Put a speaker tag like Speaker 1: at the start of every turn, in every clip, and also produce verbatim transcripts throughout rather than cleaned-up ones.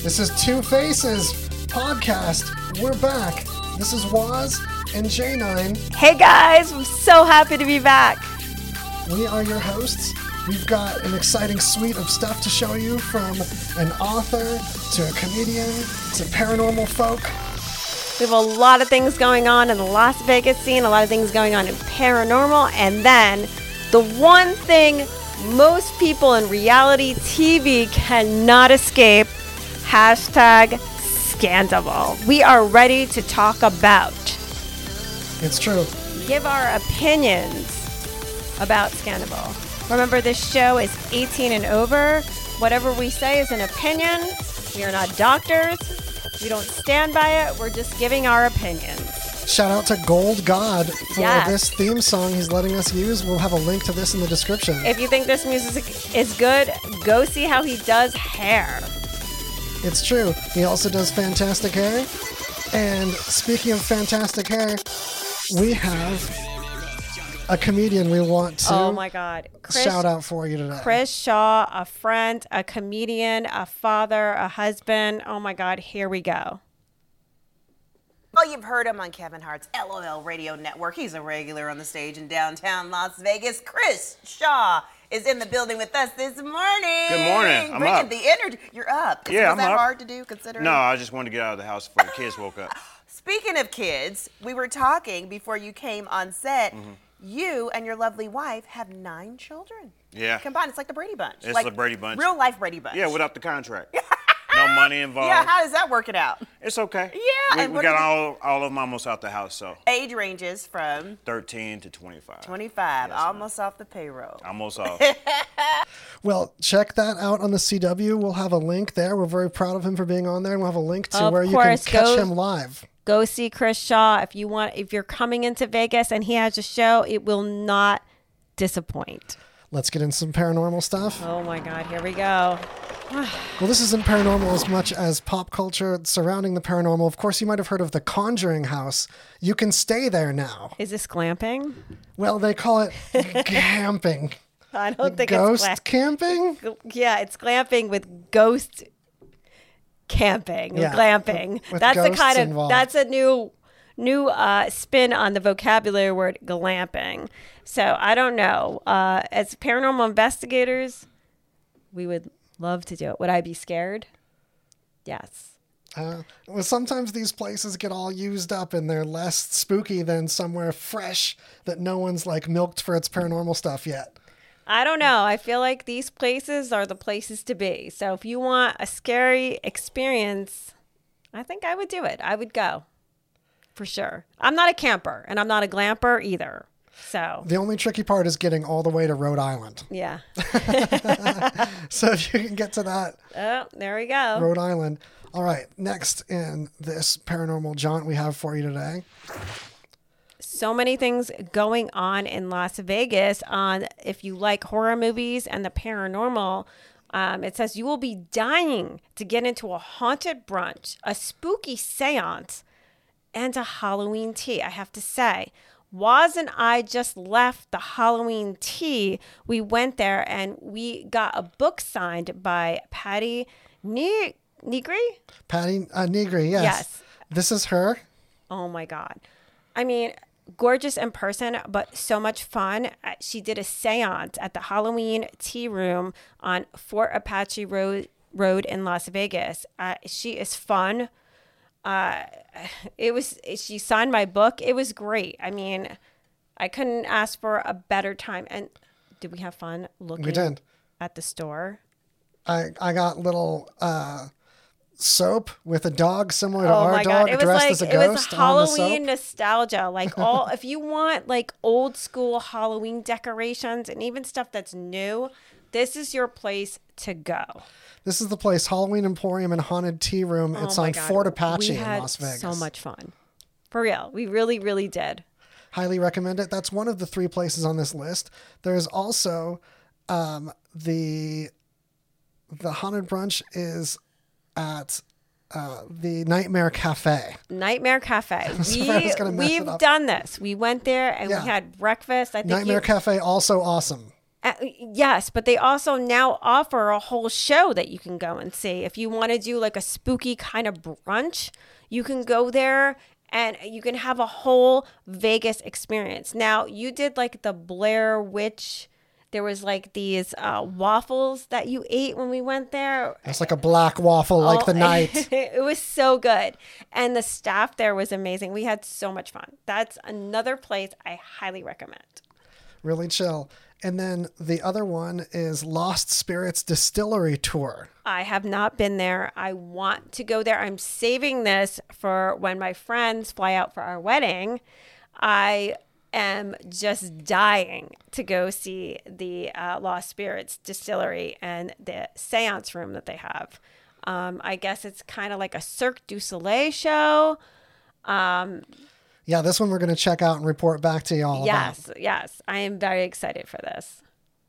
Speaker 1: This is Two Faces podcast. We're back. This is Waz and J nine.
Speaker 2: Hey guys, I'm so happy to be back.
Speaker 1: We are your hosts. We've got an exciting suite of stuff to show you, from an author to a comedian to paranormal folk.
Speaker 2: We have a lot of things going on in the Las Vegas scene, a lot of things going on in paranormal, and then the one thing most people in reality T V cannot escape, hashtag Scandival. We are ready to talk about.
Speaker 1: It's true.
Speaker 2: Give our opinions about Scandival. Remember, this show is eighteen and over. Whatever we say is an opinion. We are not doctors. We don't stand by it. We're just giving our opinions.
Speaker 1: Shout out to Gold God for
Speaker 2: Yes.
Speaker 1: this theme song he's letting us use. We'll have a link to this in the description.
Speaker 2: If you think this music is good, go see how he does hair.
Speaker 1: It's true. He also does fantastic hair. And speaking of fantastic hair, we have a comedian we want to
Speaker 2: Oh my God. Chris,
Speaker 1: shout out for you today.
Speaker 2: Chris Shaw, a friend, a comedian, a father, a husband. Oh my God, here we go.
Speaker 3: Well, you've heard him on Kevin Hart's L O L Radio Network. He's a regular on the stage in downtown Las Vegas. Chris Shaw is in the building with us this morning.
Speaker 4: Good morning. I'm
Speaker 3: Bringing
Speaker 4: up.
Speaker 3: the energy. You're up. Is,
Speaker 4: Yeah,
Speaker 3: was
Speaker 4: I'm
Speaker 3: that
Speaker 4: up.
Speaker 3: hard to do considering?
Speaker 4: No, I just wanted to get out of the house before the kids woke up.
Speaker 3: Speaking of kids, we were talking before you came on set.
Speaker 4: Mm-hmm.
Speaker 3: You and your lovely wife have nine children.
Speaker 4: Yeah.
Speaker 3: Combined, it's like the Brady Bunch.
Speaker 4: It's
Speaker 3: like
Speaker 4: the Brady Bunch.
Speaker 3: Real life Brady Bunch.
Speaker 4: Yeah, without the contract. No money involved.
Speaker 3: Yeah, how does that work it out?
Speaker 4: It's okay.
Speaker 3: Yeah,
Speaker 4: We,
Speaker 3: and
Speaker 4: we
Speaker 3: what
Speaker 4: got
Speaker 3: are the-
Speaker 4: all, all of them almost out the house, so
Speaker 3: Age ranges from
Speaker 4: thirteen to twenty-five.
Speaker 3: twenty-five,
Speaker 4: Yes, ma'am.
Speaker 3: almost off the payroll.
Speaker 4: Almost off.
Speaker 1: Well, check that out on the C W. We'll have a link there. We're very proud of him for being on there, and we'll have a link to
Speaker 2: Of
Speaker 1: where
Speaker 2: course,
Speaker 1: you can catch
Speaker 2: go-
Speaker 1: him live.
Speaker 2: Go see Chris Shaw if you want. If you're coming into Vegas and he has a show, it will not disappoint.
Speaker 1: Let's get into some paranormal stuff.
Speaker 2: Oh my God, here we go.
Speaker 1: Well, this isn't paranormal as much as pop culture surrounding the paranormal. Of course, you might have heard of the Conjuring House. You can stay there now.
Speaker 2: Is this glamping?
Speaker 1: Well, they call it camping.
Speaker 2: I don't think
Speaker 1: Ghost
Speaker 2: it's
Speaker 1: camping?
Speaker 2: glam- Yeah, it's glamping with ghost camping.
Speaker 1: Yeah,
Speaker 2: glamping.
Speaker 1: with- with
Speaker 2: that's the
Speaker 1: ghosts
Speaker 2: kind of
Speaker 1: involved.
Speaker 2: that's a new new uh, spin on the vocabulary word glamping. So I don't know. Uh, as paranormal investigators, we would love to do it. Would I be scared? Yes.
Speaker 1: Uh, well, sometimes these places get all used up and they're less spooky than somewhere fresh that no one's like milked for its paranormal stuff yet.
Speaker 2: I don't know. I feel like these places are the places to be. So if you want a scary experience, I think I would do it. I would go for sure. I'm not a camper and I'm not a glamper either. So
Speaker 1: The only tricky part is getting all the way to Rhode Island.
Speaker 2: yeah.
Speaker 1: So if you can get to that,
Speaker 2: Oh, there we go.
Speaker 1: Rhode Island. All right, next in this paranormal jaunt we have for you today.
Speaker 2: So many things going on in Las Vegas. On if you like horror movies and the paranormal, um, it says you will be dying to get into a haunted brunch, a spooky seance, and a Halloween tea. I have to say, Waz and I just left the Halloween tea. We went there and we got a book signed by Patty Ne- Negri.
Speaker 1: Patty uh, Negri, yes.
Speaker 2: Yes.
Speaker 1: This is her.
Speaker 2: Oh my God. I mean, gorgeous in person, but so much fun. Uh, She did a seance at the Halloween Tea Room on Fort Apache Road, Road in Las Vegas. Uh, she is fun. Uh, it was, she signed my book. It was great. I mean, I couldn't ask for a better time. And did we have fun looking
Speaker 1: We did.
Speaker 2: at the store?
Speaker 1: I, I got little uh, soap with a dog similar to
Speaker 2: Oh
Speaker 1: our
Speaker 2: my
Speaker 1: dog
Speaker 2: God. It was
Speaker 1: dressed
Speaker 2: like,
Speaker 1: as a
Speaker 2: it was
Speaker 1: ghost on the
Speaker 2: Halloween
Speaker 1: soap.
Speaker 2: nostalgia. Like all, if you want like old school Halloween decorations and even stuff that's new, this is your place to go.
Speaker 1: This is the place, Halloween Emporium and Haunted Tea Room. It's
Speaker 2: Oh my
Speaker 1: on
Speaker 2: God.
Speaker 1: Fort Apache
Speaker 2: we
Speaker 1: in
Speaker 2: had
Speaker 1: Las Vegas.
Speaker 2: so much fun. For real. We really, really did.
Speaker 1: Highly recommend it. That's one of the three places on this list. There's also um, the the Haunted Brunch is at uh, the Nightmare Cafe.
Speaker 2: Nightmare Cafe.
Speaker 1: sorry, I
Speaker 2: We,
Speaker 1: was gonna mess it
Speaker 2: we've
Speaker 1: up.
Speaker 2: done this. We went there and
Speaker 1: Yeah.
Speaker 2: we had breakfast. I think
Speaker 1: Nightmare
Speaker 2: you,
Speaker 1: Cafe, also awesome.
Speaker 2: Uh, yes, but they also now offer a whole show that you can go and see. If you want to do like a spooky kind of brunch, you can go there and you can have a whole Vegas experience. Now, you did like the Blair Witch. There was like these uh, waffles that you ate when we went there.
Speaker 1: It's like a black waffle, like
Speaker 2: Oh,
Speaker 1: the night.
Speaker 2: It was so good. And the staff there was amazing. We had so much fun. That's another place I highly recommend.
Speaker 1: Really chill. And then the other one is Lost Spirits Distillery Tour.
Speaker 2: I have not been there. I want to go there. I'm saving this for when my friends fly out for our wedding. I am just dying to go see the uh, Lost Spirits Distillery and the seance room that they have. Um, I guess it's kind of like a Cirque du Soleil show. Um,
Speaker 1: Yeah, this one we're going to check out and report back to you all
Speaker 2: yes,
Speaker 1: about.
Speaker 2: yes. I am very excited for this.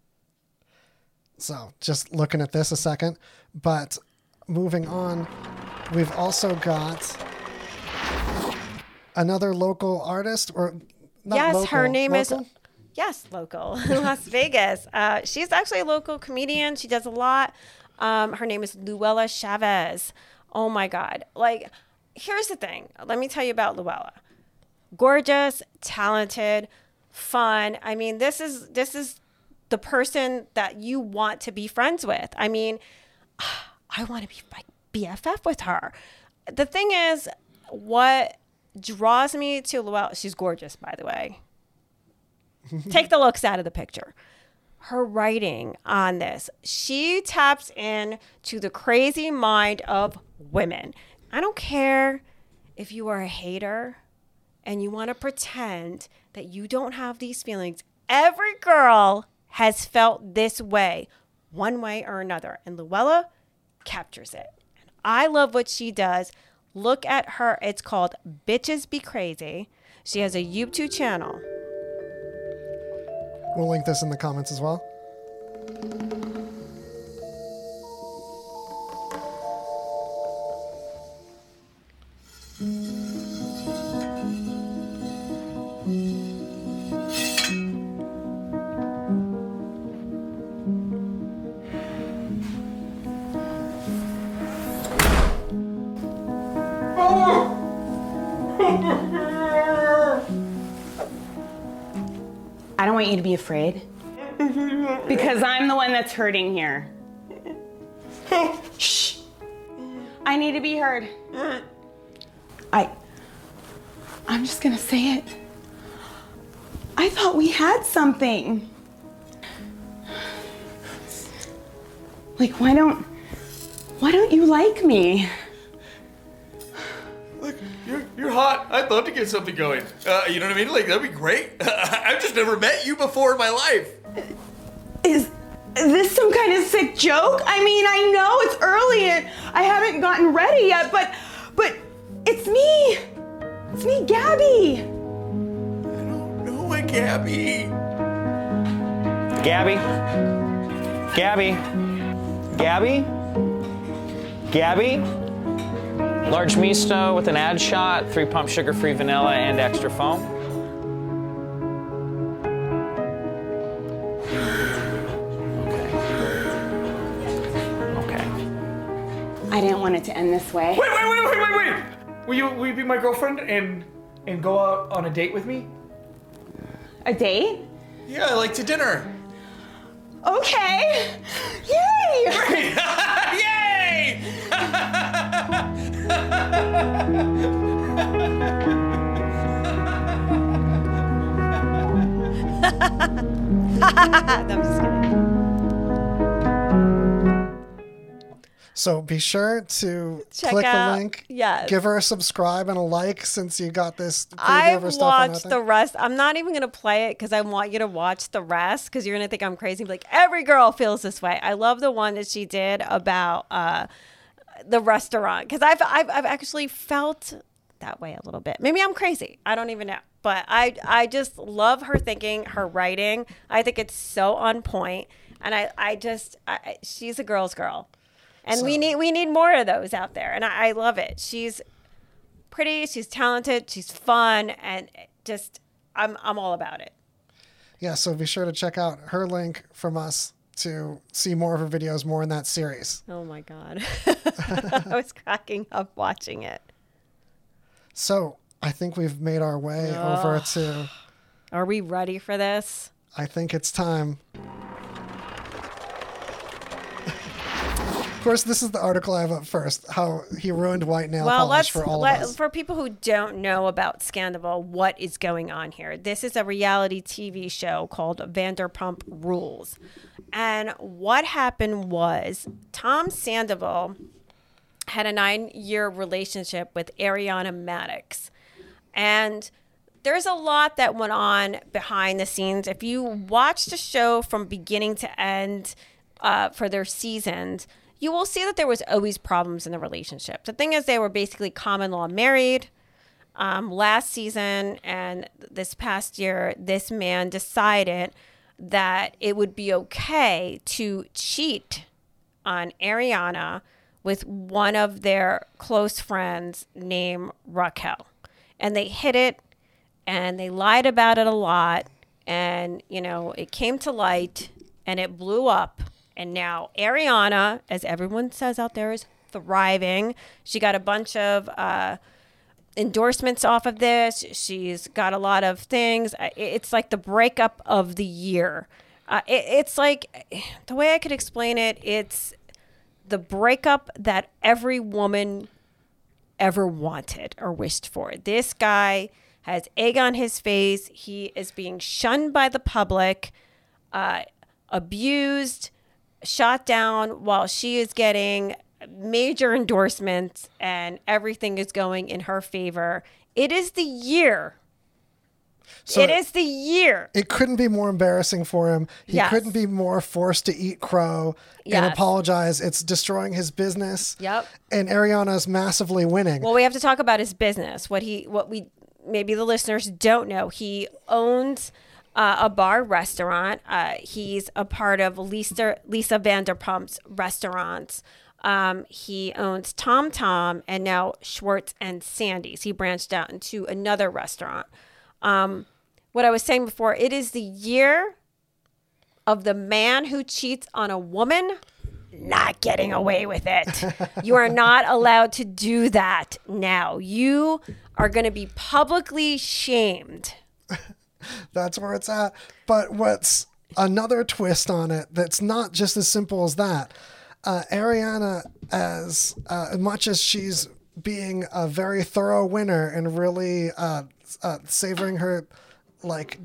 Speaker 1: So just looking at this a second. But moving on, we've also got another local artist. or not
Speaker 2: Yes,
Speaker 1: local,
Speaker 2: her name
Speaker 1: local?
Speaker 2: is yes, local Las Vegas. Uh, she's actually a local comedian. She does a lot. Um, her name is Luella Chavez. Oh my God! Like, here's the thing. Let me tell you about Luella. Gorgeous, talented, fun. I mean, this is this is the person that you want to be friends with. I mean, I want to be like B F F with her. The thing is, what draws me to Luella, she's gorgeous, by the way. Take the looks out of the picture. Her writing on this, she taps in to the crazy mind of women. I don't care if you are a hater and you want to pretend that you don't have these feelings. Every girl has felt this way, one way or another. And Luella captures it. And I love what she does. Look at her. It's called Bitches Be Crazy. She has a YouTube channel.
Speaker 1: We'll link this in the comments as well.
Speaker 5: I don't want you to be afraid. Because I'm the one that's hurting here. Shh. I need to be heard. I, I'm just gonna say it. I thought we had something. Like, why don't, why don't you like me?
Speaker 6: Look, you're, you're hot. I'd love to get something going. Uh, you know what I mean? Like, that'd be great. I've just never met you before in my life.
Speaker 5: Is, is this some kind of sick joke? I mean, I know it's early and I haven't gotten ready yet, but, but it's me. It's me, Gabby.
Speaker 6: I don't know a Gabby.
Speaker 7: Gabby? Gabby? Gabby? Gabby? Large misto with an ad shot, three pump sugar-free vanilla and extra foam. Okay. Okay.
Speaker 5: I didn't want it to end this way.
Speaker 6: Wait, wait, wait, wait, wait, wait. Will you, will you be my girlfriend and, and go out on a date with me?
Speaker 5: A date?
Speaker 6: Yeah, like to dinner.
Speaker 5: Okay. Yay!
Speaker 6: Yay!
Speaker 2: No, I'm just kidding.
Speaker 1: So be sure to
Speaker 2: Check
Speaker 1: click
Speaker 2: out-
Speaker 1: the link.
Speaker 2: yes.
Speaker 1: Give her a subscribe and a like since you got this preview
Speaker 2: I've
Speaker 1: of her stuff on
Speaker 2: watched
Speaker 1: that
Speaker 2: the
Speaker 1: thing.
Speaker 2: rest. I'm not even going to play it because I want you to watch the rest because you're going to think I'm crazy. Like, every girl feels this way. I love the one that she did about uh, the restaurant because I've, I've, I've actually felt that way a little bit. Maybe I'm crazy. I don't even know. But I, I just love her thinking, her writing. I think it's so on point. And I, I just, I, she's a girl's girl. And we need we need more of those out there. And I, I love it. She's pretty, she's talented, she's fun, and just I'm I'm all about it.
Speaker 1: Yeah, so be sure to check out her link from us to see more of her videos, more in that series.
Speaker 2: Oh my God. I was cracking up watching it.
Speaker 1: So I think we've made our way
Speaker 2: Ugh.
Speaker 1: over to,
Speaker 2: Are we ready for this?
Speaker 1: I think it's time. Of course, this is the article I have up first, how he ruined white nail
Speaker 2: Well,
Speaker 1: polish
Speaker 2: let's
Speaker 1: for all
Speaker 2: let,
Speaker 1: of us.
Speaker 2: for people who don't know about Scandival, what is going on here? This is a reality T V show called Vanderpump Rules. And what happened was Tom Sandoval had a nine-year relationship with Ariana Madix. And there's a lot that went on behind the scenes. If you watch the show from beginning to end uh, for their seasons, you will see that there was always problems in the relationship. The thing is, they were basically common law married. Um, last season and this past year, this man decided that it would be okay to cheat on Ariana with one of their close friends named Raquel. And they hid it and they lied about it a lot. And, you know, it came to light and it blew up. And now Ariana, as everyone says out there, is thriving. She got a bunch of uh, endorsements off of this. She's got a lot of things. It's like the breakup of the year. Uh, it, it's like, the way I could explain it, it's the breakup that every woman ever wanted or wished for. This guy has egg on his face. He is being shunned by the public, uh, abused, shot down, while she is getting major endorsements and everything is going in her favor. It is the year.
Speaker 1: So
Speaker 2: it is the year.
Speaker 1: It couldn't be more embarrassing for him. He
Speaker 2: Yes.
Speaker 1: couldn't be more forced to eat crow and
Speaker 2: Yes.
Speaker 1: apologize. It's destroying his business.
Speaker 2: Yep.
Speaker 1: And Ariana's massively winning.
Speaker 2: Well, we have to talk about his business. What he, what we, maybe the listeners don't know. He owns uh, a bar restaurant. Uh, he's a part of Lisa Lisa Vanderpump's restaurants. Um, he owns Tom Tom and now Schwartz and Sandy's. He branched out into another restaurant. Um, what I was saying before, it is the year of the man who cheats on a woman not getting away with it. You are not allowed to do that now. You are going to be publicly shamed.
Speaker 1: That's where it's at. But what's another twist on it that's not just as simple as that, uh, Ariana, as uh, much as she's being a very thorough winner and really uh, uh, savoring her, like,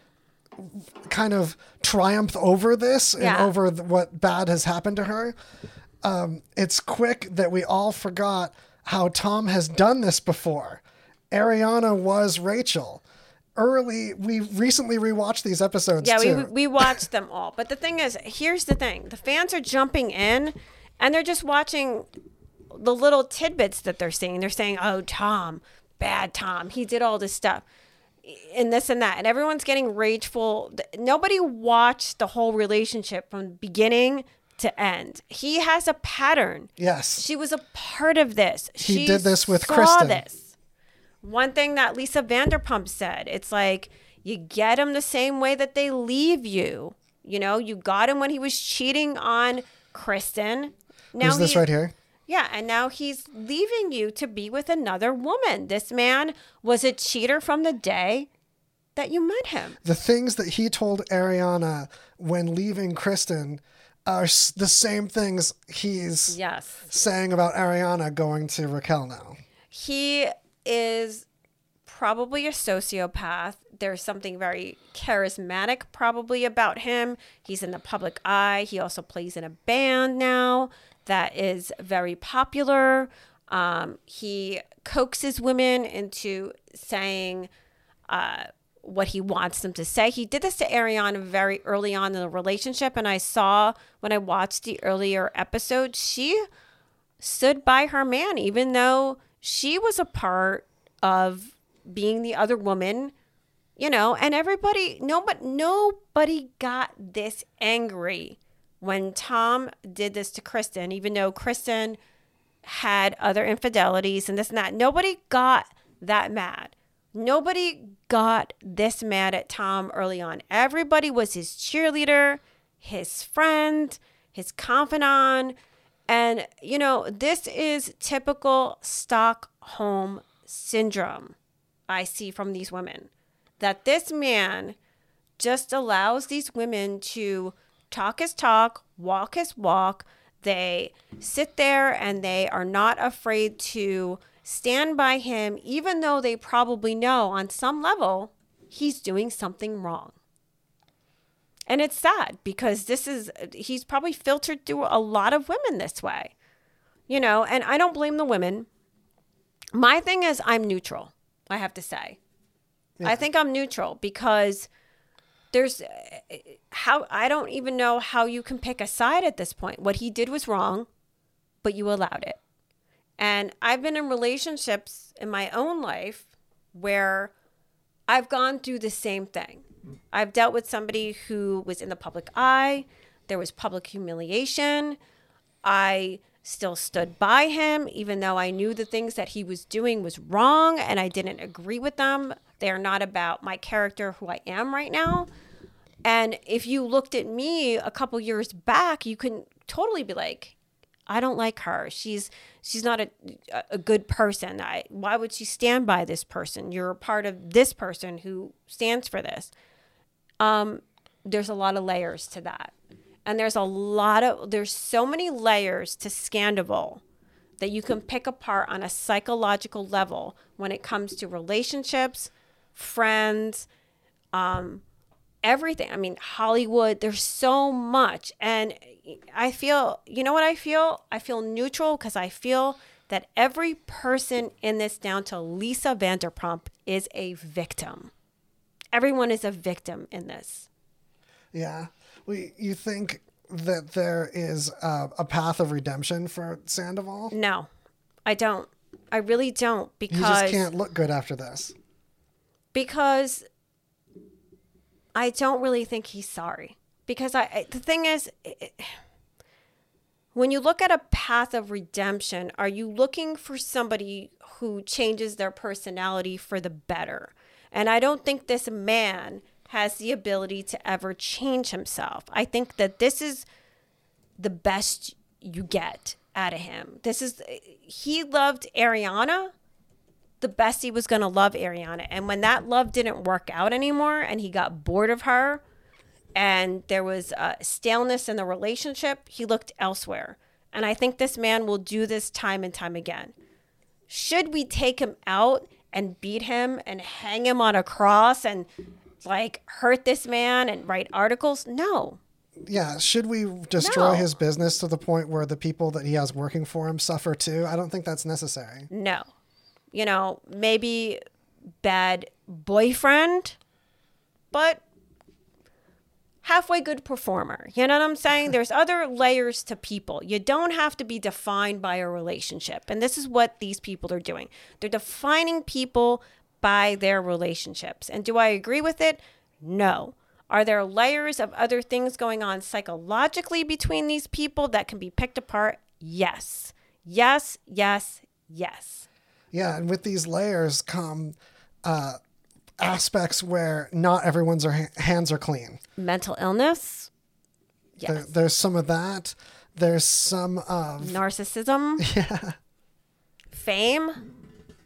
Speaker 1: kind of triumph over this and
Speaker 2: Yeah.
Speaker 1: over th- what bad has happened to her, um, it's quick that we all forgot how Tom has done this before. Ariana was Rachel. Early, we recently rewatched these episodes
Speaker 2: Yeah,
Speaker 1: too.
Speaker 2: we we watched them all. But the thing is, here's the thing. The fans are jumping in and they're just watching the little tidbits that they're seeing. They're saying, oh, Tom, bad Tom. He did all this stuff and this and that. And everyone's getting rageful. Nobody watched the whole relationship from beginning to end. He has a pattern.
Speaker 1: Yes.
Speaker 2: She was a part of this.
Speaker 1: He
Speaker 2: She
Speaker 1: did this with
Speaker 2: saw
Speaker 1: Kristen.
Speaker 2: This. One thing that Lisa Vanderpump said, it's like, you get him the same way that they leave you. You know, you got him when he was cheating on Kristen. Now
Speaker 1: Who's this
Speaker 2: he-
Speaker 1: right here?
Speaker 2: Yeah, and now he's leaving you to be with another woman. This man was a cheater from the day that you met him.
Speaker 1: The things that he told Ariana when leaving Kristen are s- the same things he's
Speaker 2: Yes.
Speaker 1: saying about Ariana going to Raquel now.
Speaker 2: He is probably a sociopath. There's something very charismatic probably about him. He's in the public eye. He also plays in a band now that is very popular. Um, he coaxes women into saying uh, what he wants them to say. He did this to Ariana very early on in the relationship. And I saw when I watched the earlier episode, she stood by her man, even though she was a part of being the other woman, you know, and everybody, nobody, nobody got this angry when Tom did this to Kristen, even though Kristen had other infidelities and this and that. Nobody got that mad. Nobody got this mad at Tom early on. Everybody was his cheerleader, his friend, his confidant. And, you know, this is typical Stockholm syndrome I see from these women. That this man just allows these women to talk his talk, walk his walk. They sit there and they are not afraid to stand by him, even though they probably know on some level he's doing something wrong. And it's sad because this is, he's probably filtered through a lot of women this way, you know, and I don't blame the women. My thing is I'm neutral, I have to say. Yeah. I think I'm neutral because there's how, I don't even know how you can pick a side at this point. What he did was wrong, but you allowed it. And I've been in relationships in my own life where I've gone through the same thing. I've dealt with somebody who was in the public eye. There was public humiliation. I still stood by him, even though I knew the things that he was doing was wrong and I didn't agree with them. They are not about my character, who I am right now. And if you looked at me a couple years back, you can totally be like, I don't like her. She's she's not a a good person. I, why would she stand by this person? You're a part of this person who stands for this. Um, there's a lot of layers to that. And there's a lot of, there's so many layers to Scandoval that you can pick apart on a psychological level when it comes to relationships, friends, um, everything. I mean, Hollywood, there's so much. And I feel, you know what I feel? I feel neutral because I feel that every person in this, down to Lisa Vanderpump, is a victim. Everyone is a victim in this.
Speaker 1: Yeah. Well, you think that there is a, a path of redemption for Sandoval?
Speaker 2: No, I don't. I really don't, because
Speaker 1: you just can't look good after this.
Speaker 2: Because I don't really think he's sorry. Because I, I the thing is, it, when you look at a path of redemption, are you looking for somebody who changes their personality for the better? And I don't think this man has the ability to ever change himself. I think that this is the best you get out of him. This is, he loved Ariana the best he was going to love Ariana. And when that love didn't work out anymore and he got bored of her and there was a staleness in the relationship, he looked elsewhere. And I think this man will do this time and time again. Should we take him out and beat him and hang him on a cross and like hurt this man and write articles? No.
Speaker 1: Yeah. Should we destroy
Speaker 2: No.
Speaker 1: his business to the point where the people that he has working for him suffer too? I don't think that's necessary.
Speaker 2: No. You know, maybe bad boyfriend, but halfway good performer. You know what I'm saying? There's other layers to people. You don't have to be defined by a relationship. And this is what these people are doing. They're defining people by their relationships. And do I agree with it? No. Are there layers of other things going on psychologically between these people that can be picked apart? Yes. Yes, yes, yes.
Speaker 1: Yeah, and with these layers come uh, aspects where not everyone's are, hands are clean.
Speaker 2: Mental illness? Yes.
Speaker 1: There, there's some of that. There's some of...
Speaker 2: Narcissism?
Speaker 1: Yeah.
Speaker 2: Fame?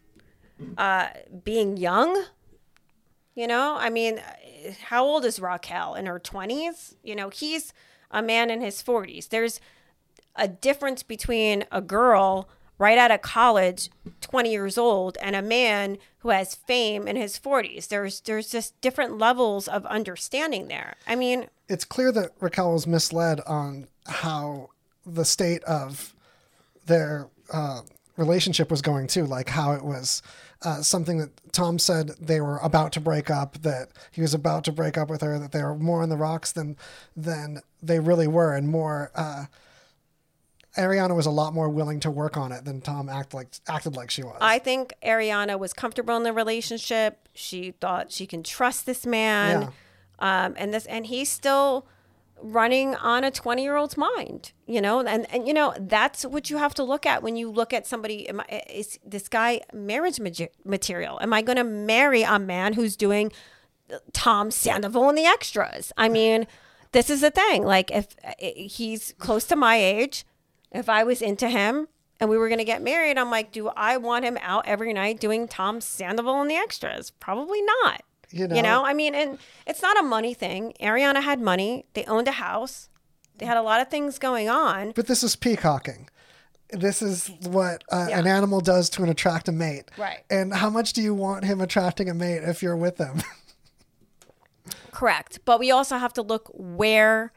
Speaker 2: Uh, being young? You know, I mean, how old is Raquel? In her twenties? You know, he's a man in his forties. There's a difference between a girl right out of college, twenty years old, and a man who has fame in his forties. There's there's just different levels of understanding there. I mean,
Speaker 1: it's clear that Raquel was misled on how the state of their uh, relationship was going too, like how it was uh, something that Tom said they were about to break up, that he was about to break up with her, that they were more on the rocks than than they really were, and more... Uh, Ariana was a lot more willing to work on it than Tom act like acted like she was.
Speaker 2: I think Ariana was comfortable in the relationship. She thought she can trust this man,
Speaker 1: Yeah.
Speaker 2: um, and this, and he still running on a twenty year old's mind, you know, and, and, you know, that's what you have to look at when you look at somebody. Am I, is this guy marriage ma- material? Am I going to marry a man who's doing Tom Sandoval and the extras? I mean, this is the thing. Like, if he's close to my age, if I was into him and we were going to get married, I'm like, do I want him out every night doing Tom Sandoval and the extras? Probably not.
Speaker 1: You know,
Speaker 2: You know, I mean, and it's not a money thing. Ariana had money. They owned a house. They had a lot of things going on.
Speaker 1: but this is peacocking. This is what uh,
Speaker 2: Yeah.
Speaker 1: an animal does to an attract a mate.
Speaker 2: Right.
Speaker 1: And how much do you want him attracting a mate if you're with him?
Speaker 2: Correct. But we also have to look where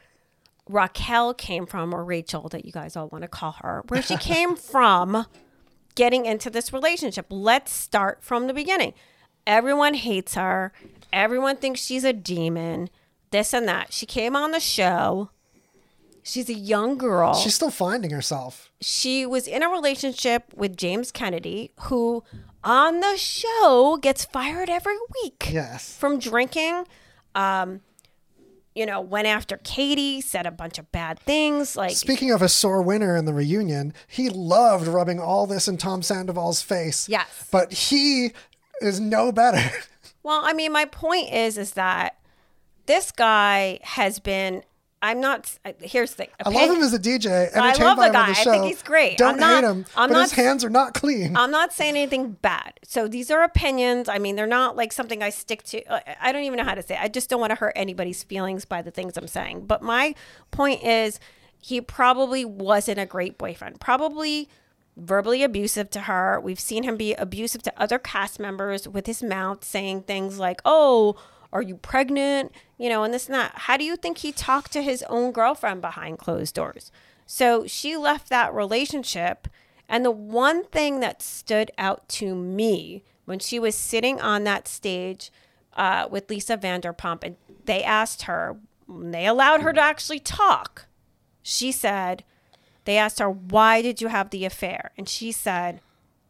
Speaker 2: Raquel came from, or Rachel, that you guys all want to call her, where she came from getting into this relationship. Let's start from the beginning. Everyone hates her. Everyone thinks she's a demon, this and that. She came on the show. She's a young girl.
Speaker 1: She's still finding herself.
Speaker 2: She was in a relationship with James Kennedy, who on the show gets fired every week
Speaker 1: Yes.
Speaker 2: from drinking. Um, you know, went after Katie, said a bunch of bad things. Like,
Speaker 1: Speaking of a sore winner in the reunion, he loved rubbing all this in Tom Sandoval's face.
Speaker 2: Yes.
Speaker 1: But he is no better.
Speaker 2: well, I mean, my point is, is that this guy has been. I'm not. Here's the thing.
Speaker 1: I love him as a D J.
Speaker 2: I
Speaker 1: Entertained
Speaker 2: love
Speaker 1: by
Speaker 2: the
Speaker 1: him on
Speaker 2: guy.
Speaker 1: the
Speaker 2: I
Speaker 1: show.
Speaker 2: think he's great.
Speaker 1: Don't
Speaker 2: I'm not-
Speaker 1: hate him,
Speaker 2: I'm
Speaker 1: but
Speaker 2: not
Speaker 1: his hands are not clean.
Speaker 2: I'm not saying anything bad. So these are opinions. I mean, they're not like something I stick to. I- I don't even know how to say it. I just don't want to hurt anybody's feelings by the things I'm saying. But my point is, he probably wasn't a great boyfriend. Probably verbally abusive to her. We've seen him be abusive to other cast members with his mouth, saying things like, oh, are you pregnant? You know, and this and that. How do you think he talked to his own girlfriend behind closed doors? So she left that relationship. And the one thing that stood out to me when she was sitting on that stage uh, with Lisa Vanderpump, and they asked her, they allowed her to actually talk. She said, they asked her, why did you have the affair? And she said,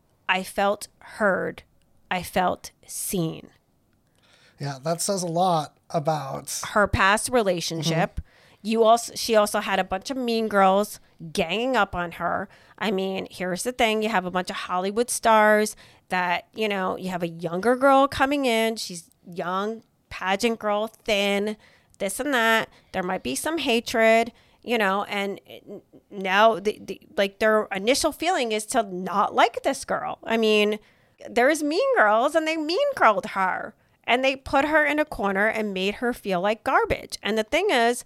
Speaker 2: I felt heard. I felt seen.
Speaker 1: Yeah, that says a lot about.
Speaker 2: Her past relationship. You also, she also had a bunch of mean girls ganging up on her. I mean, here's the thing. You have a bunch of Hollywood stars that, you know, you have a younger girl coming in. She's young, pageant girl, thin, this and that. There might be some hatred, you know, and now the, the like their initial feeling is to not like this girl. I mean, there's mean girls and they mean girled her. And they put her in a corner and made her feel like garbage. And the thing is,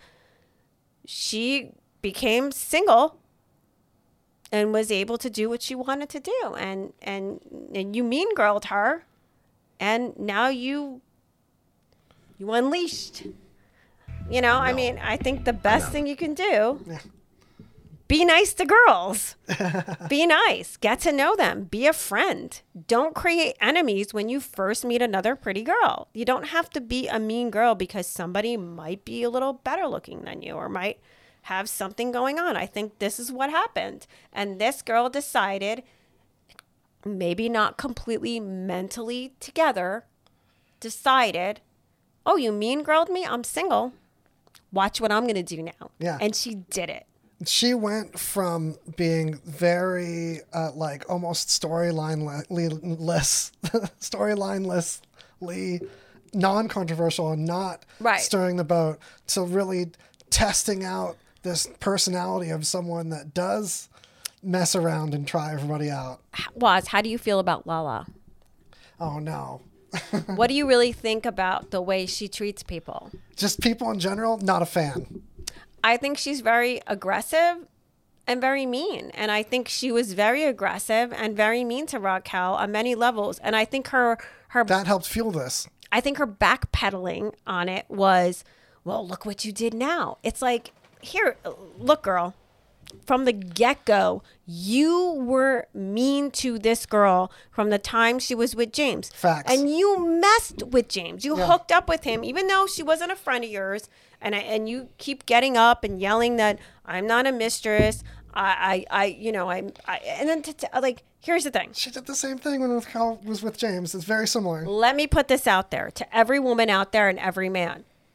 Speaker 2: she became single and was able to do what she wanted to do. And and and you mean girled her, and now you you unleashed. You know, I mean, I think the best thing you can do.
Speaker 1: Yeah.
Speaker 2: Be nice to girls. Be nice. Get to know them. Be a friend. Don't create enemies when you first meet another pretty girl. You don't have to be a mean girl because somebody might be a little better looking than you or might have something going on. I think this is what happened. And this girl decided, maybe not completely mentally together, decided, oh, you mean girled me? I'm single. Watch what I'm going to do now.
Speaker 1: Yeah.
Speaker 2: And she did it.
Speaker 1: She went from being very uh, like almost storyline-less, storyline-lessly non-controversial and not
Speaker 2: Right.
Speaker 1: stirring the boat to really testing out this personality of someone that does mess around and try everybody out.
Speaker 2: Waz, how do you feel about Lala?
Speaker 1: Oh no.
Speaker 2: What do you really think about the way she treats people?
Speaker 1: Just people in general, not a fan.
Speaker 2: I think she's very aggressive and very mean. And I think she was very aggressive and very mean to Raquel on many levels. And I think her her
Speaker 1: That helped fuel this.
Speaker 2: I think her backpedaling on it was, well, look what you did now. It's like, here, look, girl. From the get-go, you were mean to this girl from the time she was with James.
Speaker 1: Facts.
Speaker 2: And you messed with James. You
Speaker 1: Yeah.
Speaker 2: hooked up with him, even though she wasn't a friend of yours. And I, and you keep getting up and yelling that I'm not a mistress. I, I, I you know, I, I and then to, to, like, here's the thing.
Speaker 1: She did the same thing when Raquel was with James. It's very similar.
Speaker 2: Let me put this out there to every woman out there and every man.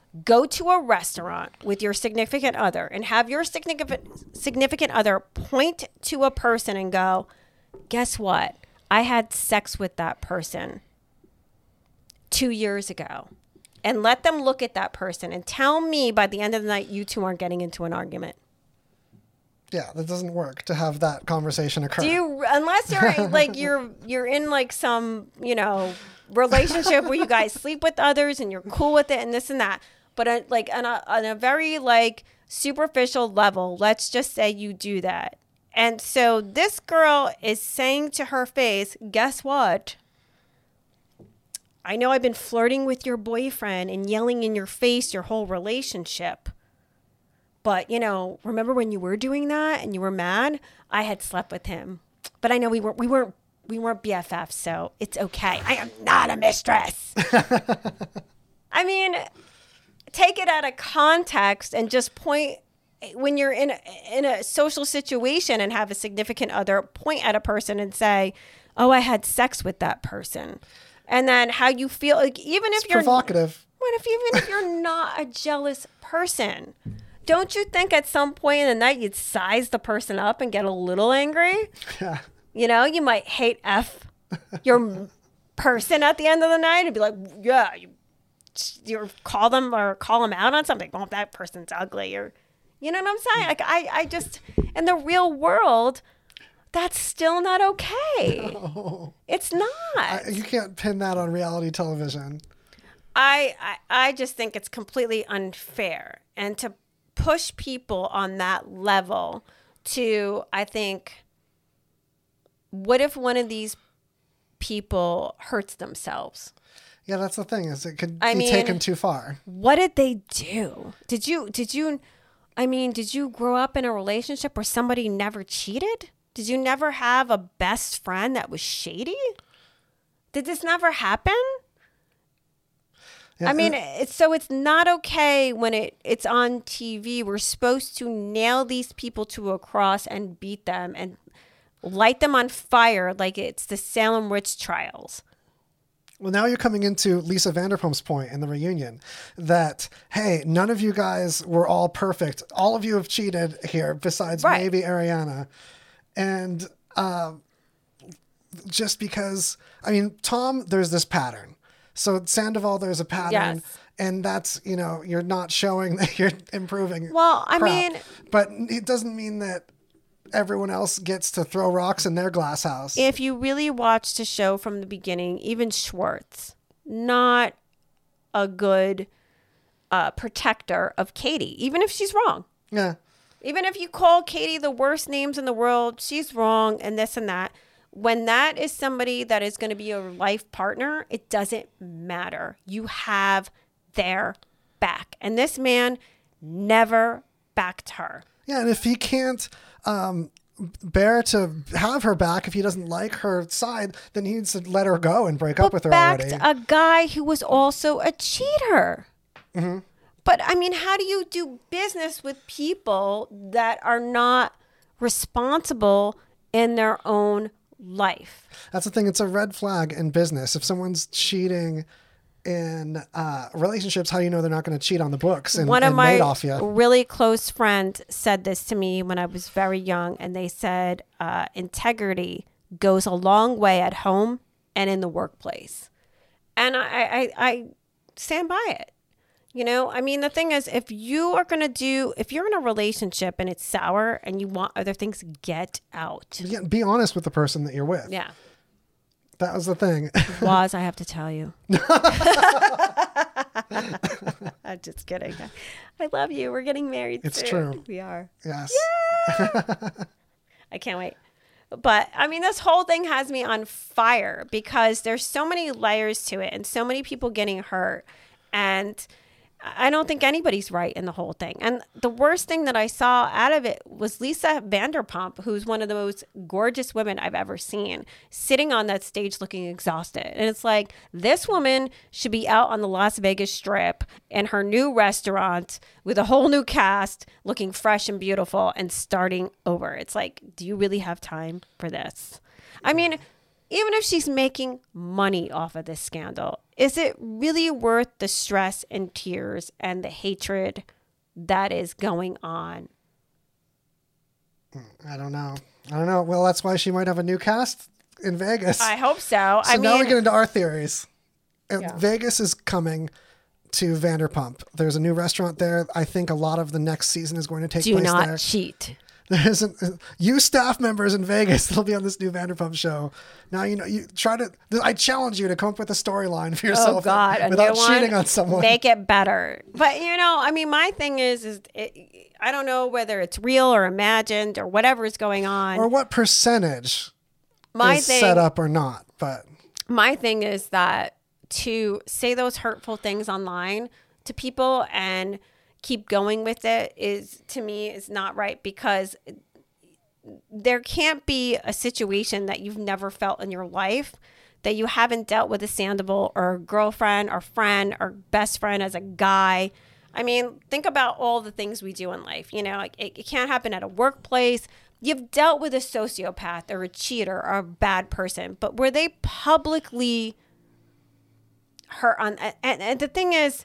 Speaker 2: go to a restaurant with your significant other and have your significant significant other point to a person and go, guess what? I had sex with that person two years ago. And let them look at that person and tell me by the end of the night, you two aren't getting into an argument.
Speaker 1: Yeah, that doesn't work to have that conversation occur.
Speaker 2: Do you, unless you're like, you're, you're in like some, you know, relationship where you guys sleep with others and you're cool with it and this and that. But uh, like on a, on a very like superficial level, let's just say you do that. And so this girl is saying to her face, guess what? I know I've been flirting with your boyfriend and yelling in your face your whole relationship. But, you know, remember when you were doing that and you were mad? I had slept with him. But I know we weren't we weren't we weren't B F Fs, so it's okay. I am not a mistress. I mean, take it out of context and just point when you're in a, in a social situation and have a significant other, point at a person and say, "Oh, I had sex with that person." And then how you feel, like even if
Speaker 1: It's
Speaker 2: you're
Speaker 1: provocative.
Speaker 2: What if even if you're not a jealous person, don't you think at some point in the night you'd size the person up and get a little angry?
Speaker 1: Yeah.
Speaker 2: You know, you might hate F your person at the end of the night and be like, yeah, you, you call them or call them out on something. Oh, that person's ugly, or you know what I'm saying? Like I, I just in the real world. That's still not okay. No. It's not.
Speaker 1: I, you can't pin that on reality television.
Speaker 2: I, I I just think it's completely unfair. And to push people on that level to, I think, what if one of these people hurts themselves?
Speaker 1: Yeah, that's the thing, is it could
Speaker 2: I
Speaker 1: be
Speaker 2: mean,
Speaker 1: taken too far.
Speaker 2: What did they do? Did you, did you, I mean, did you grow up in a relationship where somebody never cheated? Did you never have a best friend that was shady? Did this never happen?
Speaker 1: Yeah,
Speaker 2: I mean,
Speaker 1: uh,
Speaker 2: it's so it's not okay when it, it's on T V. We're supposed to nail these people to a cross and beat them and light them on fire like it's the Salem witch trials.
Speaker 1: Well, now you're coming into Lisa Vanderpump's point in the reunion that, hey, none of you guys were all perfect. All of you have cheated here besides
Speaker 2: Right.
Speaker 1: maybe Ariana. And um, just because, I mean, Tom, there's this pattern. So Sandoval, there's a pattern.
Speaker 2: Yes.
Speaker 1: And that's, you know, you're not showing that you're improving.
Speaker 2: Well, I
Speaker 1: crap.
Speaker 2: mean-
Speaker 1: But it doesn't mean that everyone else gets to throw rocks in their glass house.
Speaker 2: If you really watched the show from the beginning, even Schwartz, not a good uh, protector of Katie, even if she's wrong.
Speaker 1: Yeah.
Speaker 2: Even if you call Katie the worst names in the world, she's wrong and this and that. When that is somebody that is going to be your life partner, it doesn't matter. You have their back. And this man never backed her.
Speaker 1: Yeah, and if he can't um, bear to have her back, if he doesn't like her side, then he needs to let her go and break up with her
Speaker 2: backed
Speaker 1: already.
Speaker 2: a guy who was also a cheater.
Speaker 1: Mm-hmm.
Speaker 2: But I mean, how do you do business with people that are not responsible in their own life?
Speaker 1: That's the thing. It's a red flag in business. If someone's cheating in uh, relationships, how do you know they're not going to cheat on the books and,
Speaker 2: One of
Speaker 1: and
Speaker 2: my
Speaker 1: mate off you?
Speaker 2: really close friends said this to me when I was very young, and they said uh, integrity goes a long way at home and in the workplace. And I, I, I stand by it. You know, I mean, the thing is, if you are going to do, if you're in a relationship and it's sour and you want other things, get out.
Speaker 1: Yeah, be honest with the person that you're with.
Speaker 2: Yeah.
Speaker 1: That was the thing.
Speaker 2: Was, I have to tell you. I'm just kidding. I love you. We're getting married
Speaker 1: It's
Speaker 2: soon.
Speaker 1: true.
Speaker 2: We are.
Speaker 1: Yes.
Speaker 2: I can't wait. But I mean, this whole thing has me on fire because there's so many layers to it and so many people getting hurt. And I don't think anybody's right in the whole thing. And the worst thing that I saw out of it was Lisa Vanderpump, who's one of the most gorgeous women I've ever seen, sitting on that stage looking exhausted. And it's like, this woman should be out on the Las Vegas Strip in her new restaurant with a whole new cast, looking fresh and beautiful and starting over. It's like, do you really have time for this? I mean, even if she's making money off of this scandal, is it really worth the stress and tears and the hatred that is going on?
Speaker 1: I don't know. I don't know. Well, that's why she might have a new cast in Vegas.
Speaker 2: I hope so.
Speaker 1: So
Speaker 2: I
Speaker 1: now
Speaker 2: mean,
Speaker 1: we get into our theories. Uh,
Speaker 2: Yeah.
Speaker 1: Vegas is coming to Vanderpump. There's a new restaurant there. I think a lot of the next season is going to take
Speaker 2: do
Speaker 1: place
Speaker 2: not
Speaker 1: there.
Speaker 2: cheat.
Speaker 1: There isn't you staff members in Vegas that'll be on this new Vanderpump show. Now you know you try to. I challenge you to come up with a storyline for yourself
Speaker 2: Oh God, a
Speaker 1: without
Speaker 2: new one,
Speaker 1: cheating on someone.
Speaker 2: Make it better. But you know, I mean, my thing is, is it, I don't know whether it's real or imagined or whatever is going on.
Speaker 1: or what percentage
Speaker 2: my
Speaker 1: is
Speaker 2: thing,
Speaker 1: set up or not. But
Speaker 2: my thing is that to say those hurtful things online to people and keep going with it is, to me, is not right, because there can't be a situation that you've never felt in your life that you haven't dealt with a Sandoval or a girlfriend or friend or best friend as a guy. I mean, think about all the things we do in life. You know, it, it can't happen at a workplace. You've dealt with a sociopath or a cheater or a bad person, but were they publicly hurt on? And, and the thing is,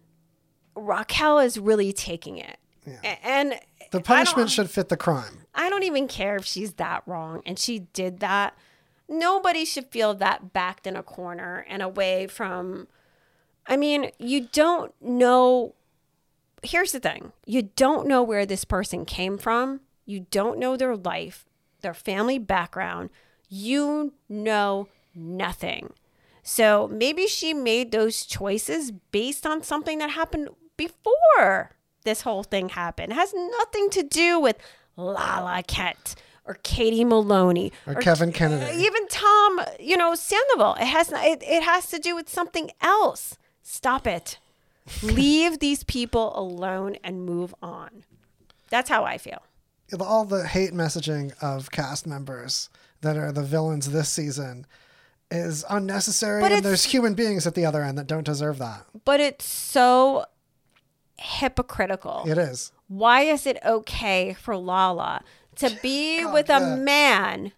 Speaker 2: Raquel is really taking it. Yeah. And
Speaker 1: the punishment should fit the crime.
Speaker 2: I don't even care if she's that wrong and she did that. Nobody should feel that backed in a corner and away from. I mean, you don't know. Here's the thing. You don't know where this person came from. You don't know their life, their family background. You know nothing. So maybe she made those choices based on something that happened before this whole thing happened. It has nothing to do with Lala Kent or Katie Maloney
Speaker 1: or, or Kevin Kennedy,
Speaker 2: even Tom, you know, Sandoval. It has it, it has to do with something else. Stop it. Leave these people alone and move on. That's how I feel.
Speaker 1: All the hate messaging of cast members that are the villains this season is unnecessary,
Speaker 2: but
Speaker 1: and there's human beings at the other end that don't deserve that.
Speaker 2: But it's so hypocritical.
Speaker 1: It is.
Speaker 2: Why is it okay for Lala to be
Speaker 1: God,
Speaker 2: with a
Speaker 1: yeah.
Speaker 2: man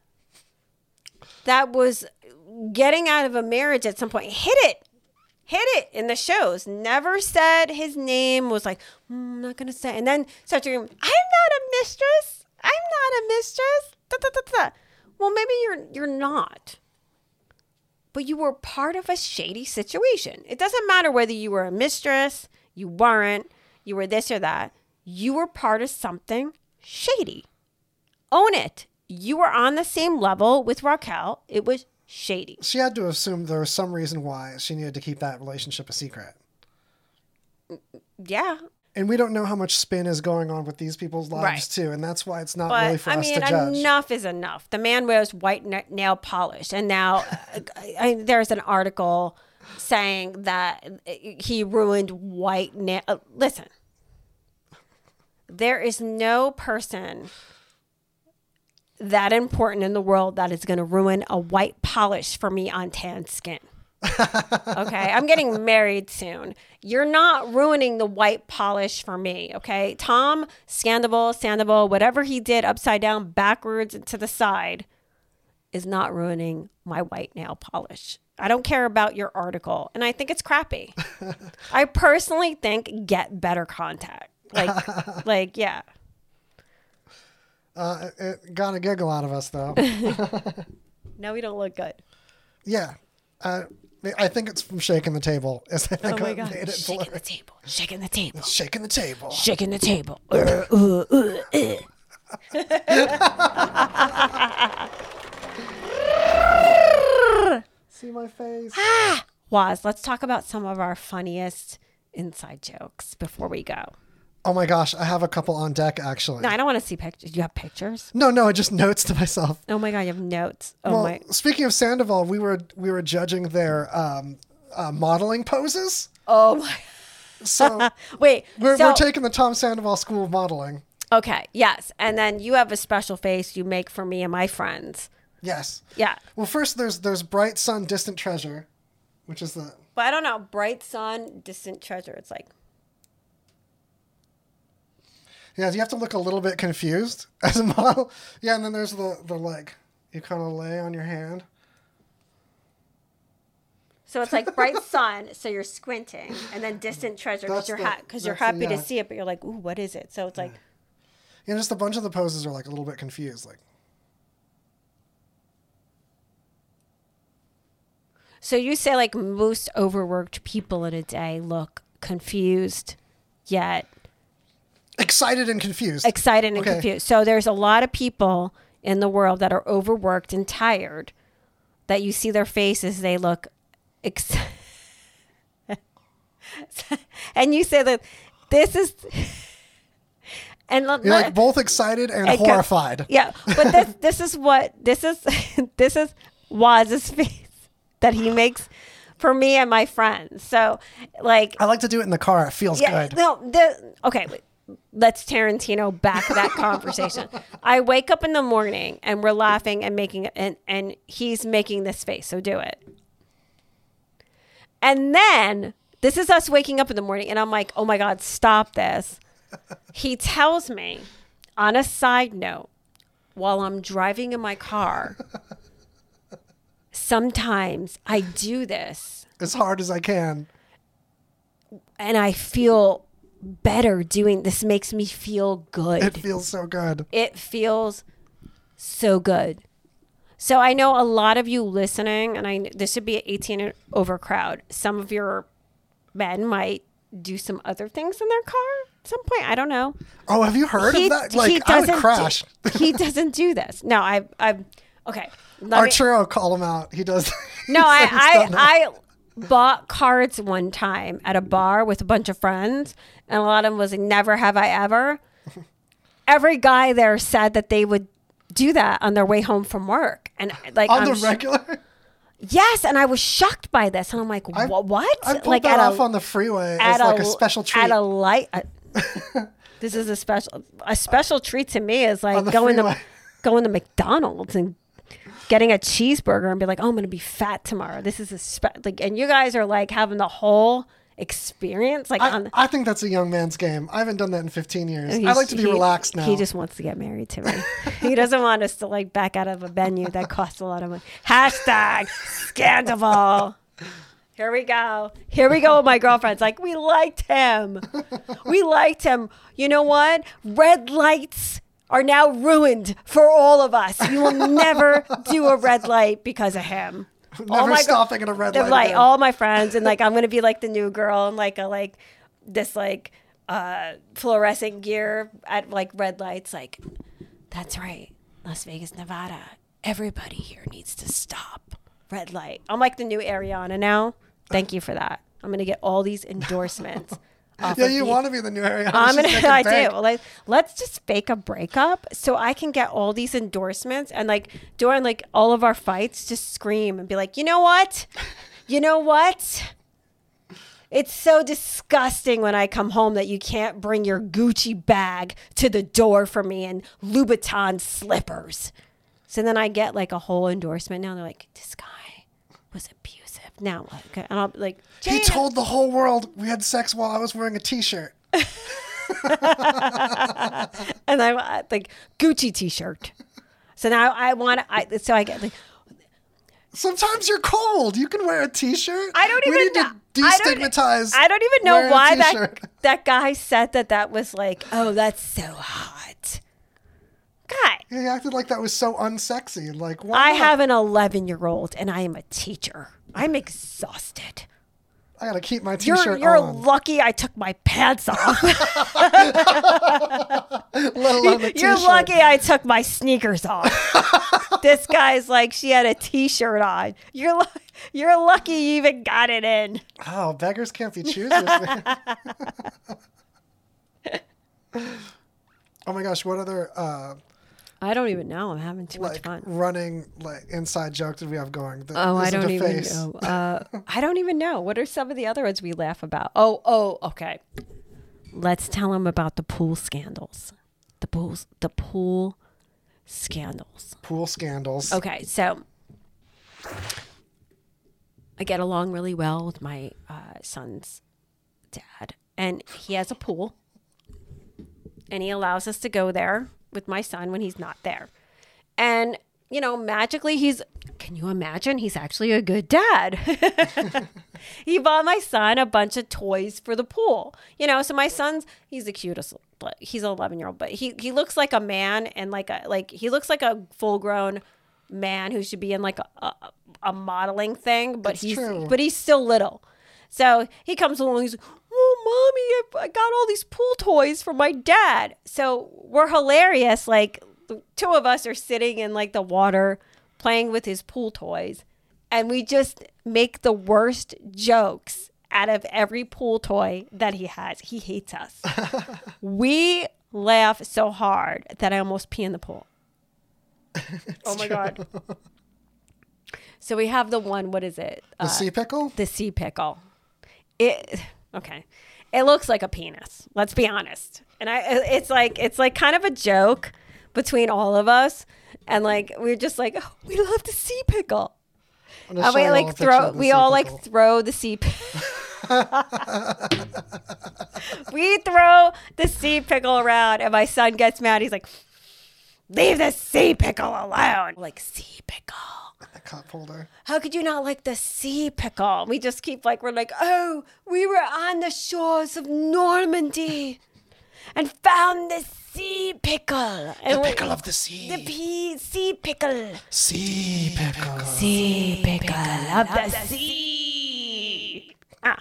Speaker 2: that was getting out of a marriage at some point? Hit it. Hit it in the shows. Never said his name, was like, mm, I'm not going to say. And then started to, I'm not a mistress. I'm not a mistress. Da, da, da, da. Well, maybe you're you're not. But you were part of a shady situation. It doesn't matter whether you were a mistress, you weren't, you were this or that. You were part of something shady. Own it. You were on the same level with Raquel. It was shady.
Speaker 1: She had to assume there was some reason why she needed to keep that relationship a secret.
Speaker 2: Yeah.
Speaker 1: And we don't know how much spin is going on with these people's lives,
Speaker 2: Right.
Speaker 1: too. And that's why it's not
Speaker 2: But,
Speaker 1: really for
Speaker 2: I
Speaker 1: us
Speaker 2: mean,
Speaker 1: to judge.
Speaker 2: enough is enough. The man wears white na- nail polish. And now uh, I, there's an article saying that he ruined white nail. Uh, listen, there is no person that important in the world that is going to ruin a white polish for me on tan skin. Okay, I'm getting married soon. You're not ruining the white polish for me, okay? Tom Sandoval, Sandoval, whatever he did upside down, backwards, and to the side is not ruining my white nail polish. I don't care about your article, and I think it's crappy. I personally think get better contact. Like, like, yeah.
Speaker 1: Uh, it got a giggle out of us, though.
Speaker 2: No, we don't look good.
Speaker 1: Yeah. Uh, I think it's from shaking the table. I think
Speaker 2: Oh my
Speaker 1: I
Speaker 2: God.
Speaker 1: made it
Speaker 2: Shaking
Speaker 1: blur.
Speaker 2: the table. Shaking the table.
Speaker 1: Shaking the table.
Speaker 2: Shaking the table. Uh, uh, uh, uh.
Speaker 1: See my face?
Speaker 2: Waz, let's talk about some of our funniest inside jokes before we go.
Speaker 1: Oh my gosh, I have a couple on deck, actually.
Speaker 2: No, I don't want to see pictures. You have pictures?
Speaker 1: No, no, just notes to myself.
Speaker 2: Oh my God, you have notes. Oh
Speaker 1: well,
Speaker 2: my.
Speaker 1: speaking of Sandoval, we were we were judging their um, uh, modeling poses.
Speaker 2: Oh my.
Speaker 1: So
Speaker 2: Wait.
Speaker 1: we're,
Speaker 2: so,
Speaker 1: we're taking the Tom Sandoval School of Modeling.
Speaker 2: Okay. Yes. And then you have a special face you make for me and my friends.
Speaker 1: Yes.
Speaker 2: Yeah.
Speaker 1: Well, first there's there's Bright Sun, Distant Treasure, which is the
Speaker 2: But I don't know. Bright sun, distant treasure. It's like.
Speaker 1: yeah. You have to look a little bit confused as a model. Yeah, and then there's the the leg. You kind of lay on your hand.
Speaker 2: So it's like bright sun, so you're squinting, and then distant treasure because
Speaker 1: That's
Speaker 2: you're
Speaker 1: the-
Speaker 2: ha- cause you're
Speaker 1: that's the-
Speaker 2: happy
Speaker 1: yeah.
Speaker 2: to see it, but you're like, ooh, what is it? So it's like,
Speaker 1: You know, just a bunch of the poses are like a little bit confused. Like,
Speaker 2: so you say like most overworked people in a day look confused, yet
Speaker 1: excited and confused.
Speaker 2: excited and
Speaker 1: Okay.
Speaker 2: confused. So there's a lot of people in the world that are overworked and tired that you see their faces, they look ex- and you say that this is and let-
Speaker 1: You're like both excited and
Speaker 2: and co-
Speaker 1: horrified.
Speaker 2: yeah, but this this is what this is this is Waz's face that he makes for me and my friends. So like
Speaker 1: I like to do it in the car. It feels
Speaker 2: yeah,
Speaker 1: good.
Speaker 2: no, the, okay, wait. Let's Tarantino back that conversation. I wake up in the morning and we're laughing and making it, and, and he's making this face. So do it. And then this is us waking up in the morning, and I'm like, oh my God, stop this. He tells me, on a side note, while I'm driving in my car, sometimes I do this
Speaker 1: As hard as I can.
Speaker 2: and I feel better doing this. Makes me feel good.
Speaker 1: It feels so good.
Speaker 2: It feels so good. So I know a lot of you listening, and I this should be an eighteen and over crowd. Some of your men might do some other things in their car at some point. I don't know.
Speaker 1: Oh, have you heard
Speaker 2: He-
Speaker 1: of that?
Speaker 2: he
Speaker 1: Like, I would
Speaker 2: doesn't
Speaker 1: crash.
Speaker 2: Do, he doesn't do this. No, I, I, okay. let me-
Speaker 1: Arturo, call him out. He does.
Speaker 2: No,
Speaker 1: he's done that.
Speaker 2: I, I, I bought cards one time at a bar with a bunch of friends, and a lot of them was like, never have I ever. Every guy there said that they would do that on their way home from work, and like
Speaker 1: on
Speaker 2: I'm
Speaker 1: the
Speaker 2: sh-
Speaker 1: regular.
Speaker 2: yes, and I was shocked by this, and I'm like,
Speaker 1: I-
Speaker 2: "Wha- what?
Speaker 1: I pulled
Speaker 2: like
Speaker 1: that
Speaker 2: at
Speaker 1: off
Speaker 2: a,
Speaker 1: on the freeway
Speaker 2: at
Speaker 1: as like a
Speaker 2: l-
Speaker 1: special treat.
Speaker 2: at a light. uh, this is a special a special treat to me is
Speaker 1: On
Speaker 2: like
Speaker 1: the
Speaker 2: going to
Speaker 1: freeway.
Speaker 2: going to McDonald's and getting a cheeseburger and be like, oh, I'm going to be fat tomorrow. This is a spe-, like, and you guys are like having the whole experience. Like,
Speaker 1: I,
Speaker 2: on,
Speaker 1: I think that's a young man's game. I haven't done that in fifteen years. I
Speaker 2: he's-
Speaker 1: like to be
Speaker 2: he-
Speaker 1: relaxed now.
Speaker 2: He just wants to get married to me. He doesn't want us to like back out of a venue that costs a lot of money. Hashtag Scandival. Here we go. Here we go with my girlfriends. Like, we liked him. We liked him. You know what? Red lights are now ruined for all of us. You will never do a red light because of him. All
Speaker 1: Never
Speaker 2: my
Speaker 1: stopping at a red
Speaker 2: they're
Speaker 1: light.
Speaker 2: like
Speaker 1: again.
Speaker 2: all my friends, and like I'm gonna be like the new girl and like a like this like uh fluorescent gear at like red lights. Like, that's right, Las Vegas, Nevada. Everybody here needs to stop. Red light. I'm like the new Ariana now. Thank you for that. I'm gonna get all these endorsements. off
Speaker 1: Yeah,
Speaker 2: of
Speaker 1: you
Speaker 2: the-
Speaker 1: want to be the new Ariana.
Speaker 2: I'm
Speaker 1: She's
Speaker 2: gonna.
Speaker 1: making
Speaker 2: I
Speaker 1: bank.
Speaker 2: do. Like, let's just fake a breakup so I can get all these endorsements and like during like all of our fights, just scream and be like, you know what, you know what? It's so disgusting when I come home that you can't bring your Gucci bag to the door for me and Louboutin slippers. So then I get like a whole endorsement. Now they're like, this guy was abusive. Now what? Okay. And I'll be like,
Speaker 1: He
Speaker 2: Jane,
Speaker 1: told the whole world we had sex while I was wearing a T-shirt.
Speaker 2: and I uh, like Gucci t-shirt. So now I want to, I, so I get like,
Speaker 1: Sometimes you're cold. You can wear a T-shirt.
Speaker 2: I don't
Speaker 1: we
Speaker 2: even
Speaker 1: need
Speaker 2: know.
Speaker 1: to
Speaker 2: I don't-
Speaker 1: destigmatize.
Speaker 2: I don't even know
Speaker 1: wearing a
Speaker 2: why that,
Speaker 1: T-shirt.
Speaker 2: that guy said that that was like, oh, that's so hot. Guy,
Speaker 1: He acted like that was so unsexy. Like, why
Speaker 2: I
Speaker 1: not?
Speaker 2: have an eleven year old and I am a teacher. I'm exhausted.
Speaker 1: I gotta keep my
Speaker 2: You're,
Speaker 1: T-shirt
Speaker 2: you're
Speaker 1: on.
Speaker 2: lucky I took my pants off.
Speaker 1: Let alone the
Speaker 2: You're
Speaker 1: T-shirt.
Speaker 2: lucky I took my sneakers off. This guy's like, she had a t-shirt on. You're lu- you're lucky you even got it in.
Speaker 1: Oh, beggars can't be choosers. man. Oh my gosh, what other uh,
Speaker 2: I don't even know. I'm having too much
Speaker 1: like
Speaker 2: fun.
Speaker 1: running like inside joke did we have going? That
Speaker 2: Oh, I
Speaker 1: isn't
Speaker 2: don't
Speaker 1: a
Speaker 2: even
Speaker 1: face?
Speaker 2: know. Uh, I don't even know. What are some of the other ones we laugh about? Oh, oh, okay. Let's tell them about the pool scandals. The pools, the pool scandals.
Speaker 1: Pool scandals.
Speaker 2: Okay, so I get along really well with my uh, son's dad, and he has a pool, and he allows us to go there with my son when he's not there. And you know, magically he's, can you imagine? He's actually a good dad. He bought my son a bunch of toys for the pool. You know, so my son's, he's the cutest, but he's an eleven year old, but he, he looks like a man and like a, like he looks like a full grown man who should be in like a, a, a modeling thing, but
Speaker 1: It's
Speaker 2: he's,
Speaker 1: true.
Speaker 2: but he's still little. So he comes along, he's like, oh, mommy, I, I got all these pool toys from my dad. So we're hilarious. Like the two of us are sitting in like the water playing with his pool toys. And we just make the worst jokes out of every pool toy that he has. He hates us. We laugh so hard that I almost pee in the pool. Oh my God. So we have the one, what is it?
Speaker 1: The sea pickle?
Speaker 2: The sea pickle. It okay. It looks like a penis. Let's be honest. And I it's like it's like kind of a joke between all of us. And like we're just like, oh, we love the sea pickle.
Speaker 1: I'm
Speaker 2: And
Speaker 1: just
Speaker 2: we
Speaker 1: showing all a
Speaker 2: like
Speaker 1: picture
Speaker 2: throw
Speaker 1: of the
Speaker 2: we
Speaker 1: sea
Speaker 2: all
Speaker 1: pickle.
Speaker 2: like throw the sea pickle. We throw the sea pickle around and my son gets mad. He's like, leave the sea pickle alone. Like, sea pickle.
Speaker 1: The cup holder.
Speaker 2: How could you not like the sea pickle? We just keep like, we're like, oh, we were on the shores of Normandy and found the sea pickle. And
Speaker 1: The pickle of the sea.
Speaker 2: The pea, sea pickle.
Speaker 1: Sea pickle.
Speaker 2: Sea pickle of the sea. Ah.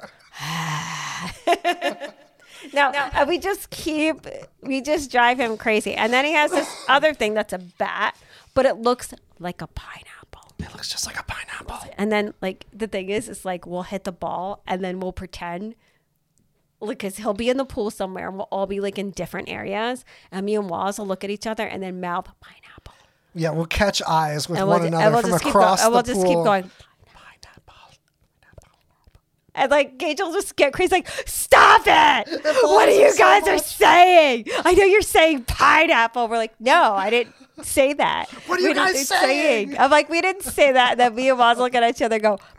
Speaker 2: No, uh, we just keep, we just drive him crazy. And then he has this other thing that's a bat, but it looks like a pineapple.
Speaker 1: It looks just like a pineapple.
Speaker 2: And then, like, the thing is, it's like we'll hit the ball and then we'll pretend, because he'll be in the pool somewhere and we'll all be like in different areas. And me and Waz will look at each other and then mouth pineapple.
Speaker 1: Yeah, we'll catch eyes with
Speaker 2: And
Speaker 1: one
Speaker 2: we'll,
Speaker 1: another
Speaker 2: and we'll
Speaker 1: from
Speaker 2: just keep
Speaker 1: across
Speaker 2: going. And we'll
Speaker 1: the
Speaker 2: just
Speaker 1: pool.
Speaker 2: keep going. And like Gage will just get crazy, like, stop it! What are you
Speaker 1: so
Speaker 2: guys are
Speaker 1: much.
Speaker 2: saying? I know you're saying pineapple. We're like, no, I didn't say that.
Speaker 1: What are you
Speaker 2: We didn't
Speaker 1: guys
Speaker 2: say-
Speaker 1: saying?
Speaker 2: I'm like, we didn't say that. And then me and Waz look at each other and go,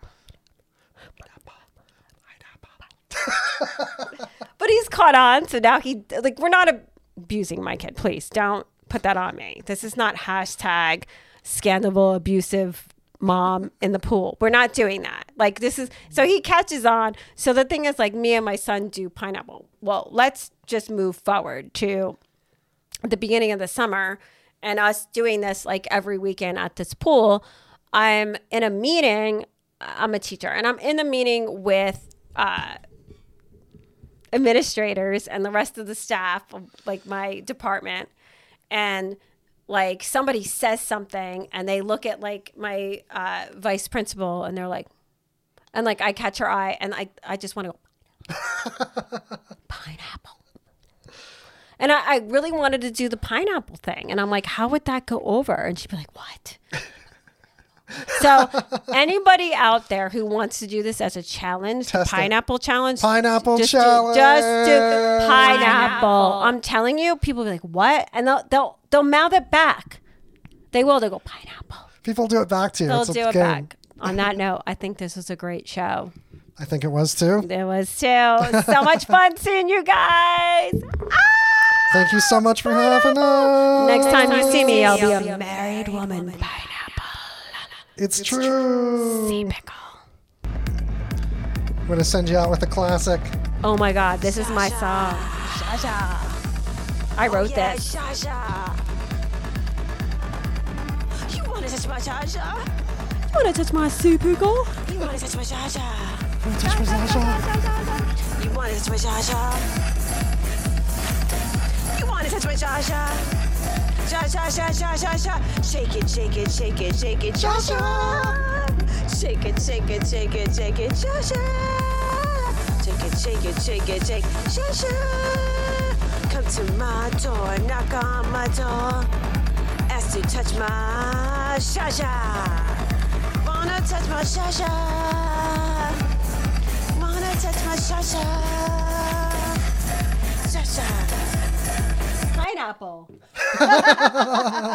Speaker 2: but he's caught on. So now he, like, we're not abusing my kid. Please don't put that on me. This is not hashtag scandal abusive mom in the pool. We're not doing that. Like, this is, so he catches on. So the thing is, like, me and my son do pineapple. Well, let's just move forward to the beginning of the summer and us doing this like every weekend at this pool. I'm in a meeting. I'm a teacher and I'm in the meeting with uh, administrators and the rest of the staff of like my department. And like somebody says something and they look at like my uh, vice principal and they're like, and like I catch her eye and I, I just want to go, pineapple. And I, I really wanted to do the pineapple thing. And I'm like, how would that go over? And she'd be like, what? So anybody out there who wants to do this as a challenge,
Speaker 1: Test it.
Speaker 2: pineapple challenge,
Speaker 1: Pineapple
Speaker 2: just
Speaker 1: challenge.
Speaker 2: Do, just do pineapple. I'm telling you, people will be like, what? And they'll they'll they'll mouth it back. They will. They'll go pineapple.
Speaker 1: People do it back to you.
Speaker 2: They'll
Speaker 1: It's a
Speaker 2: do it
Speaker 1: game.
Speaker 2: back. On that note, I think this was a great show.
Speaker 1: I think it was too.
Speaker 2: There was too. So much fun seeing you guys.
Speaker 1: Thank you so much for having us.
Speaker 2: Next time you see me, I'll be a married woman. Pineapple.
Speaker 1: It's true.
Speaker 2: Sea pickle.
Speaker 1: I'm going to send you out with a classic.
Speaker 2: Oh my God, this is my song. I wrote
Speaker 3: Yeah,
Speaker 2: this.
Speaker 3: Shasha. You wanna touch my Shasha?
Speaker 2: You wanna touch my sea pickle?
Speaker 3: You wanna touch my Shasha?
Speaker 1: Touch my Sasha.
Speaker 3: You wanna touch my Shasha? You wanna touch my Shasha? Sha sha sha sha sha sha. Shake it, shake it, shake it, shake it, Shasha. Shake it, shake it, shake it, shake it, Shasha. Shake it, shake it, shake it, shake Shasha. Come to my door, knock on my door. Ask to touch my Shasha. Wanna touch my Shasha? Wanna touch my Shasha? Shasha.
Speaker 2: Pineapple.